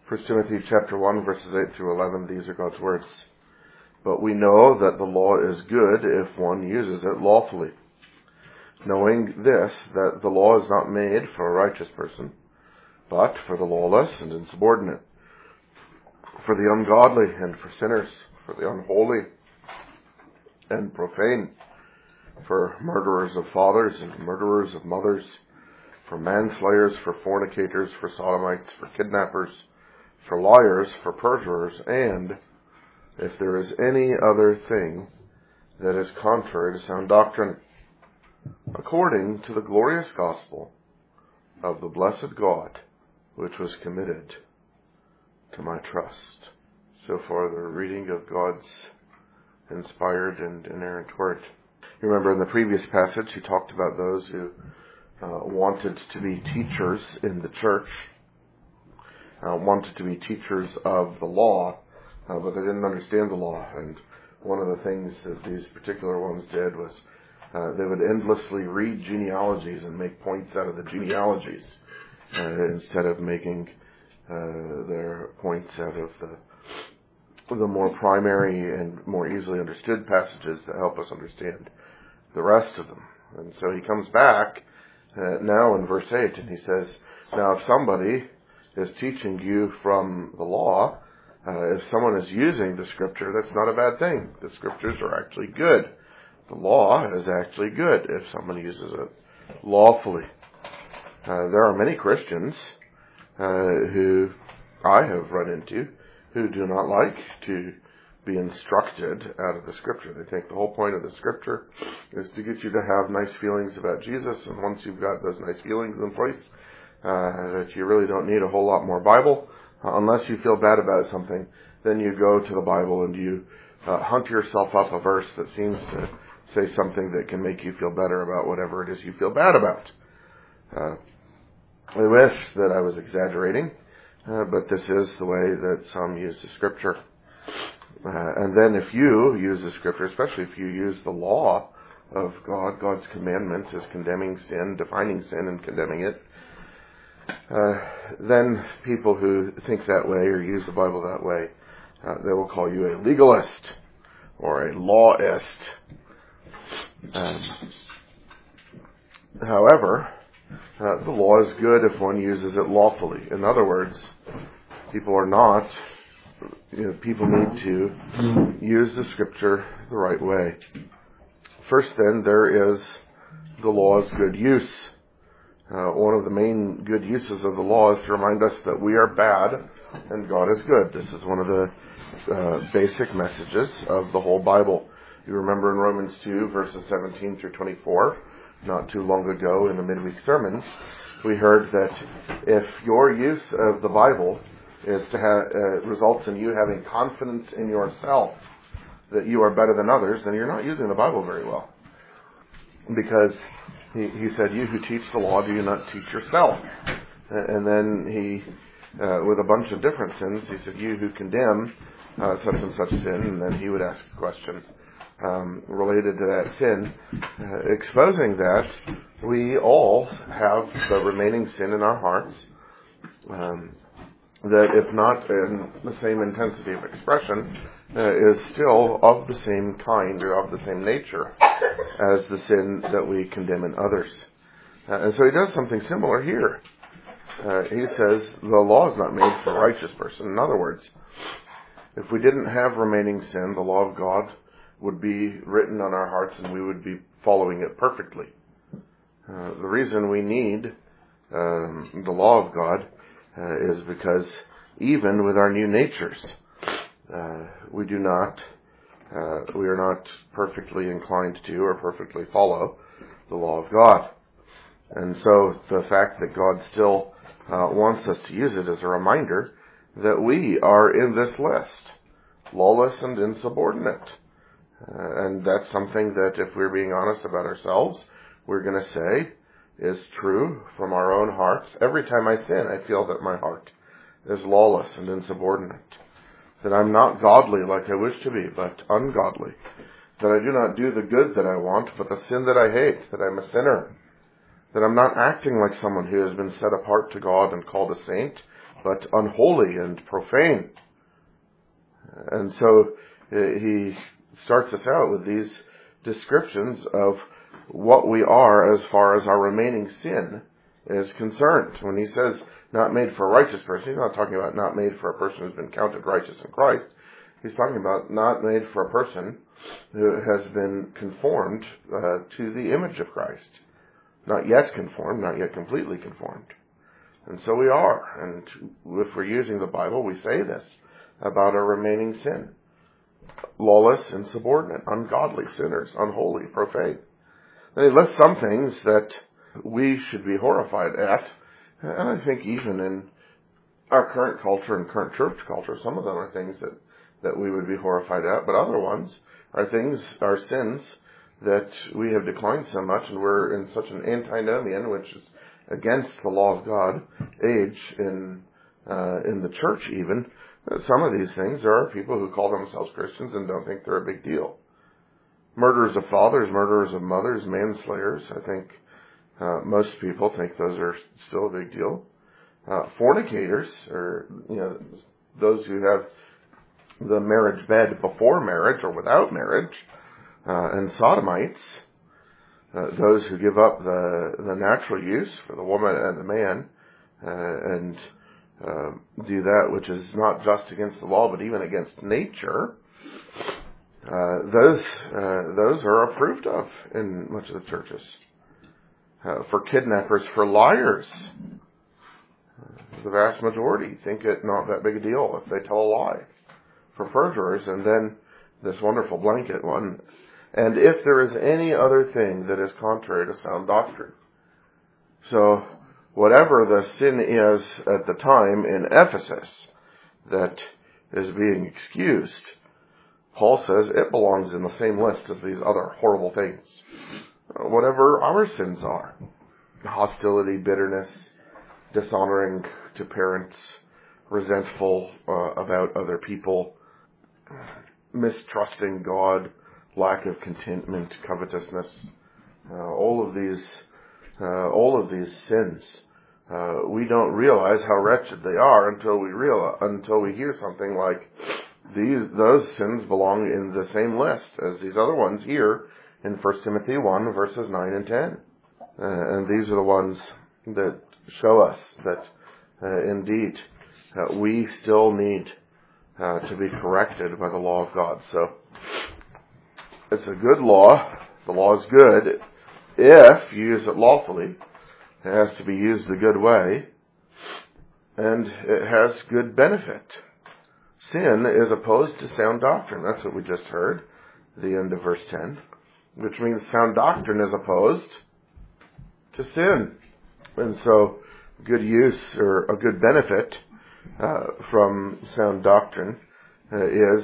1 Timothy chapter 1, verses 8 through 11, these are God's words. But we know that the law is good if one uses it lawfully, knowing this, that the law is not made for a righteous person, but for the lawless and insubordinate, for the ungodly and for sinners, for the unholy and profane, for murderers of fathers and murderers of mothers, for manslayers, for fornicators, for sodomites, for kidnappers, for liars, for perjurers, and if there is any other thing that is contrary to sound doctrine, according to the glorious gospel of the blessed God, which was committed to my trust. So far, the reading of God's inspired and inerrant word. You remember in the previous passage, he talked about those who wanted to be teachers in the church, wanted to be teachers of the law, but they didn't understand the law. And one of the things that these particular ones did was they would endlessly read genealogies and make points out of the genealogies instead of making their points out of the more primary and more easily understood passages that help us understand the rest of them. And so he comes back now in verse 8 and he says, now if somebody is teaching you from the law, if someone is using the scripture, that's not a bad thing. The scriptures are actually good. The law is actually good if someone uses it lawfully. There are many Christians who I have run into who do not like to be instructed out of the scripture. They think the whole point of the scripture is to get you to have nice feelings about Jesus, and once you've got those nice feelings in place, that you really don't need a whole lot more Bible. Unless you feel bad about something, then you go to the Bible and you hunt yourself up a verse that seems to say something that can make you feel better about whatever it is you feel bad about. I wish that I was exaggerating, but this is the way that some use the scripture. And then if you use the scripture, especially if you use the law of God, God's commandments as condemning sin, defining sin and condemning it, then people who think that way or use the Bible that way, they will call you a legalist or a lawist. However, the law is good if one uses it lawfully. In other words, people need to use the scripture the right way. First then, there is the law's good use. One of the main good uses of the law is to remind us that we are bad and God is good. This is one of the basic messages of the whole Bible. You remember in Romans 2, verses 17 through 24, not too long ago in the midweek sermons, we heard that if your use of the Bible is to have results in you having confidence in yourself that you are better than others, then you're not using the Bible very well. Because he said, you who teach the law, do you not teach yourself? And then he, with a bunch of different sins, he said, you who condemn such and such sin, and then he would ask a question related to that sin, exposing that we all have the remaining sin in our hearts, that if not in the same intensity of expression, is still of the same kind or of the same nature as the sin that we condemn in others. And so he does something similar here. He says the law is not made for a righteous person. In other words, if we didn't have remaining sin, the law of God would be written on our hearts and we would be following it perfectly. The reason we need the law of God is because even with our new natures, we are not perfectly inclined to or perfectly follow the law of God. And so the fact that God still wants us to use it is a reminder that we are in this list, lawless and insubordinate. And that's something that if we're being honest about ourselves, we're going to say is true from our own hearts. Every time I sin, I feel that my heart is lawless and insubordinate. That I'm not godly like I wish to be, but ungodly. That I do not do the good that I want, but the sin that I hate. That I'm a sinner. That I'm not acting like someone who has been set apart to God and called a saint, but unholy and profane. And so he starts us out with these descriptions of what we are as far as our remaining sin is concerned. When he says not made for a righteous person, he's not talking about not made for a person who's been counted righteous in Christ. He's talking about not made for a person who has been conformed to the image of Christ. Not yet conformed, not yet completely conformed. And so we are. And if we're using the Bible, we say this about our remaining sin. Lawless, insubordinate, ungodly, sinners, unholy, profane. Then he lists some things that we should be horrified at. And I think even in our current culture and current church culture, some of them are things that we would be horrified at. But other ones are sins that we have declined so much, and we're in such an antinomian, which is against the law of God, age in the church even. Some of these things, there are people who call themselves Christians and don't think they're a big deal. Murderers of fathers, murderers of mothers, manslayers, I think most people think those are still a big deal. Fornicators, or those who have the marriage bed before marriage or without marriage, and sodomites, those who give up the natural use for the woman and the man, and do that which is not just against the law, but even against nature. Those are approved of in much of the churches. For kidnappers, for liars, the vast majority think it not that big a deal if they tell a lie. For perjurers, and then this wonderful blanket one, and if there is any other thing that is contrary to sound doctrine. So, whatever the sin is at the time in Ephesus that is being excused, Paul says it belongs in the same list as these other horrible things. Whatever our sins are, hostility, bitterness, dishonoring to parents, resentful about other people, mistrusting God, lack of contentment, covetousness, all of these sins, we don't realize how wretched they are until we hear something like those sins belong in the same list as these other ones here in 1 Timothy 1 verses 9 and 10. And these are the ones that show us that indeed we still need to be corrected by the law of God. So it's a good law. The law is good if you use it lawfully. It has to be used the good way, and it has good benefit. Sin is opposed to sound doctrine. That's what we just heard, the end of verse 10, which means sound doctrine is opposed to sin. And so good use or a good benefit from sound doctrine is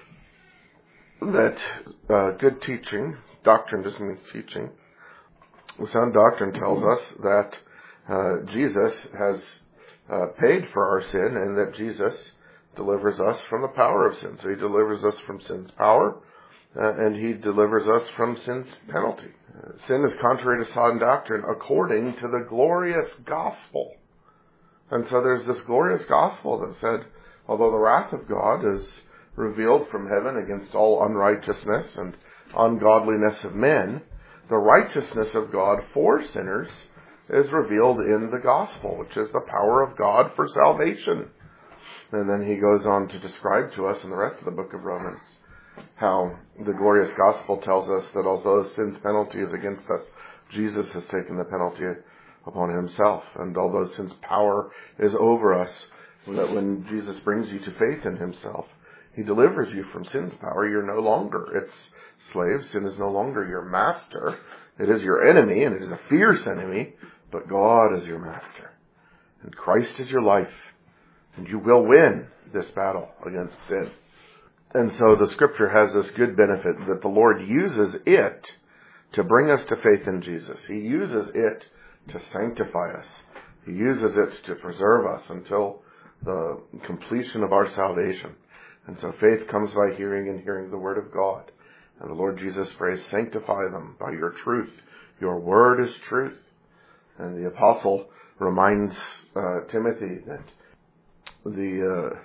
that good teaching, doctrine doesn't mean teaching, sound doctrine tells us that Jesus has paid for our sin and that Jesus delivers us from the power of sin. So he delivers us from sin's power and he delivers us from sin's penalty. Sin is contrary to sound doctrine according to the glorious gospel. And so there's this glorious gospel that said, although the wrath of God is revealed from heaven against all unrighteousness and ungodliness of men, the righteousness of God for sinners is revealed in the gospel, which is the power of God for salvation. And then he goes on to describe to us in the rest of the book of Romans how the glorious gospel tells us that although sin's penalty is against us, Jesus has taken the penalty upon himself. And although sin's power is over us, that when Jesus brings you to faith in himself, he delivers you from sin's power. You're no longer its slave. Sin is no longer your master. It is your enemy, and it is a fierce enemy, but God is your master. And Christ is your life. And you will win this battle against sin. And so the scripture has this good benefit that the Lord uses it to bring us to faith in Jesus. He uses it to sanctify us. He uses it to preserve us until the completion of our salvation. And so faith comes by hearing, and hearing the word of God. And the Lord Jesus prays, sanctify them by your truth. Your word is truth. And the apostle reminds Timothy that the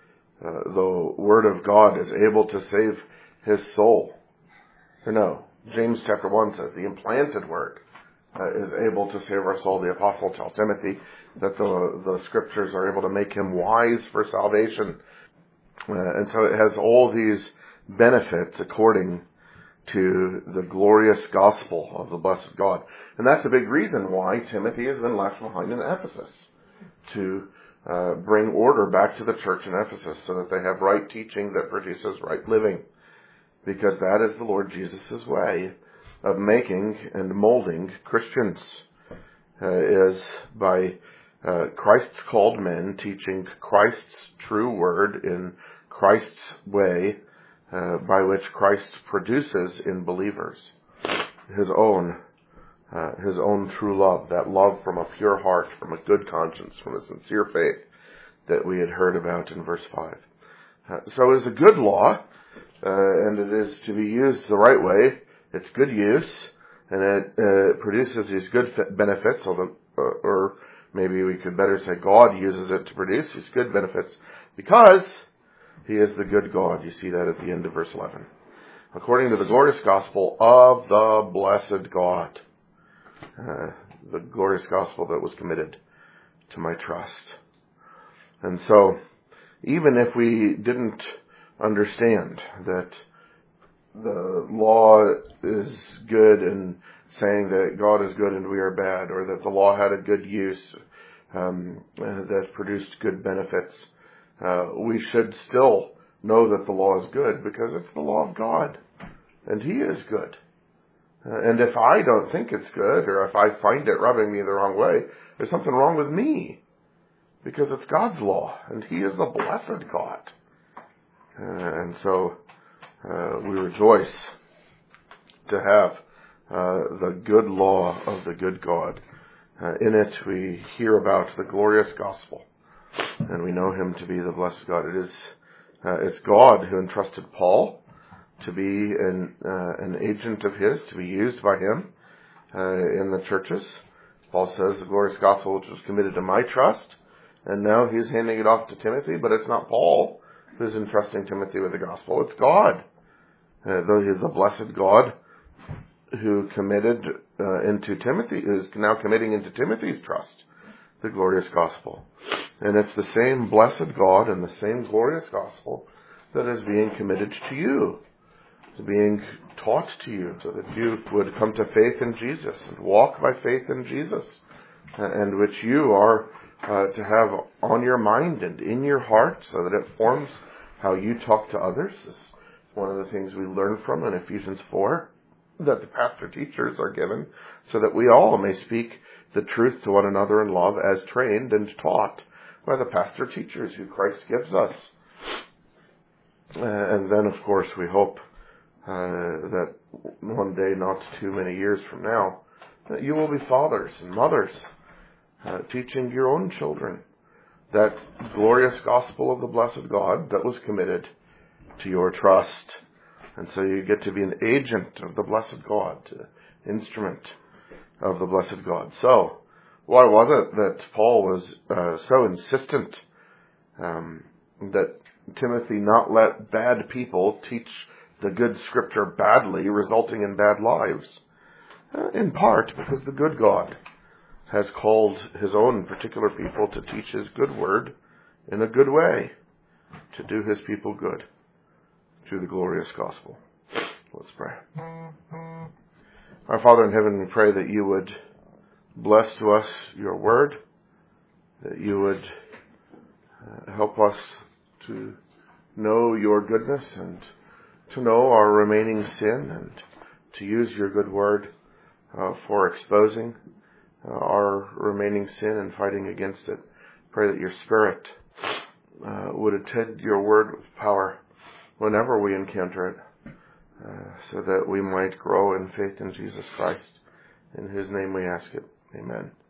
Word of God is able to save his soul. Or no, James chapter 1 says the implanted Word is able to save our soul. The apostle tells Timothy that the scriptures are able to make him wise for salvation. And so it has all these benefits according to the glorious gospel of the blessed God. And that's a big reason why Timothy has been left behind in Ephesus, to bring order back to the church in Ephesus so that they have right teaching that produces right living. Because that is the Lord Jesus' way of making and molding Christians, is by Christ's called men teaching Christ's true word in Christ's way, by which Christ produces in believers his own true love, that love from a pure heart, from a good conscience, from a sincere faith that we had heard about in verse 5. So it is a good law, and it is to be used the right way. It's good use, and it produces these good benefits, or maybe we could better say God uses it to produce these good benefits because he is the good God. You see that at the end of verse 11. According to the glorious gospel of the blessed God. The glorious gospel that was committed to my trust. And so, even if we didn't understand that the law is good and saying that God is good and we are bad, or that the law had a good use that produced good benefits, we should still know that the law is good because it's the law of God, and he is good. And if I don't think it's good, or if I find it rubbing me the wrong way, there's something wrong with me, because it's God's law, and he is the blessed God. And so we rejoice to have the good law of the good God. In it we hear about the glorious gospel, and we know him to be the blessed God. It's God who entrusted Paul to be an agent of his, to be used by him in the churches. Paul says the glorious gospel which was committed to my trust, and now he's handing it off to Timothy, but it's not Paul who's entrusting Timothy with the gospel, it's God. Though he's the blessed God who committed into Timothy, is now committing into Timothy's trust the glorious gospel. And it's the same blessed God and the same glorious gospel that is being committed to you, being taught to you, so that you would come to faith in Jesus and walk by faith in Jesus, and which you are to have on your mind and in your heart, so that it forms how you talk to others. This is one of the things we learn from in Ephesians 4, that the pastor teachers are given, so that we all may speak the truth to one another in love, as trained and taught by the pastor teachers who Christ gives us. And then, of course, we hope that one day, not too many years from now, that you will be fathers and mothers, teaching your own children that glorious gospel of the blessed God that was committed to your trust. And so you get to be an agent of the blessed God, instrument of the blessed God. So, why was it that Paul was so insistent that Timothy not let bad people teach the good scripture badly, resulting in bad lives? In part because the good God has called his own particular people to teach his good word in a good way, to do his people good through the glorious gospel. Let's pray. Our Father in heaven, we pray that you would bless to us your word, that you would help us to know your goodness and to know our remaining sin, and to use your good word for exposing our remaining sin and fighting against it. Pray that your Spirit would attend your word with power whenever we encounter it, so that we might grow in faith in Jesus Christ, in whose name we ask it. Amen.